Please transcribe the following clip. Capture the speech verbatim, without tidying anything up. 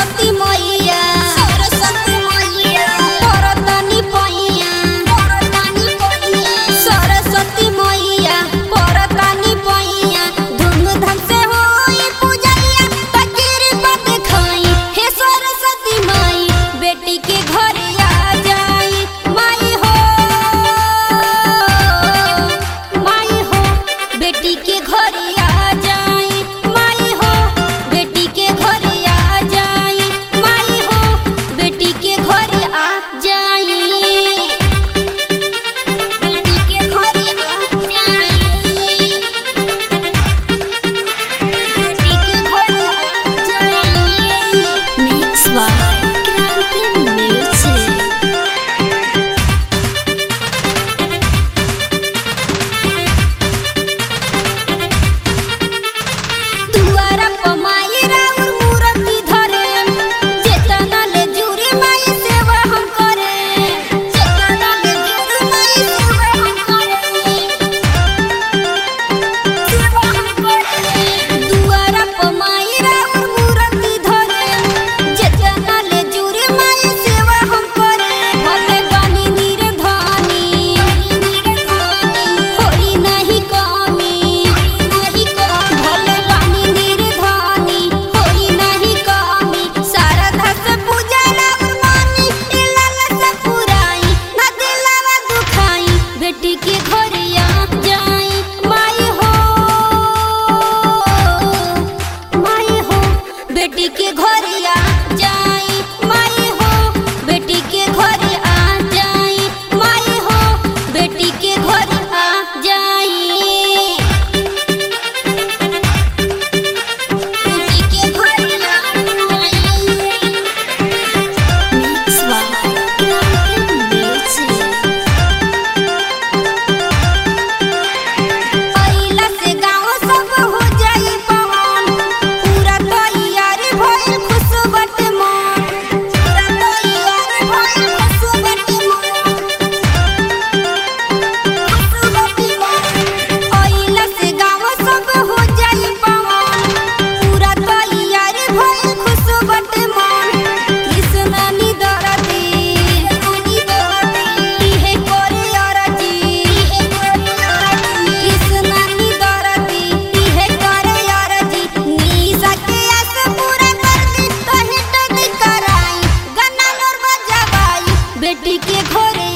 सरस्वती मैया सरस्वती मैया परतनी पैया परतनी पैया सरस्वती मैया परतनी पैया धूमधाम से होई पूजैया तकीर पर देखाई हे सरस्वती माई बेटी के घर आ जाई माई हो माई हो बेटी के घर आ जाई माई हो बेटी के घर आ जाई माई हो बेटी के घर आ जाई बेटी के घर आ जाई बेटी के घर आ जाई मिक्स बाय क्रांति म्यूजिक दुआरा पमाई राउर मूर्ति धरे जेतना ले जुरी माई सेवा हम करे जेतना ले जुरी माई सेवा हम करे सेवा हम करे दुआरा पमाई राउर मूर्ति धरे जेतना ले जुरी माई सेवा हम करे भले गानी निर्धनी होई नहीं कमी नहीं कमी भले गानी निर्धनी होई नहीं कमी शारदा से पूजा राउर मानी इलाला से पुराई ना दिलवा दुखाई बेटी के घर आ जाई माई हो माई हो बेटी के घर आ जाई माई हो बेटी के घर आ जाई माई हो बेटी के घर आ जाई बेटी के घर आ जाई मिक्स बाय क्रांति म्यूजिक अइला से गाँव सब हो जाई पवन पूरा तैयारी भइल खुश बटे मन पूरा तैयारी भइल खुश बटे मन खुश बटे मन अइला से गाँव सब हो जाई पवन पूरा तैयारी भइल खुश बटे मन कृष्ण नी दरदी नी दरदी इहे करे अरजी इहे करे अरजी कृष्ण नी दरदी इहे करे अरजी निशा के आस पूरा कर दी तो हिट दी कराई गाना नोर बजावाई बेटी के घरे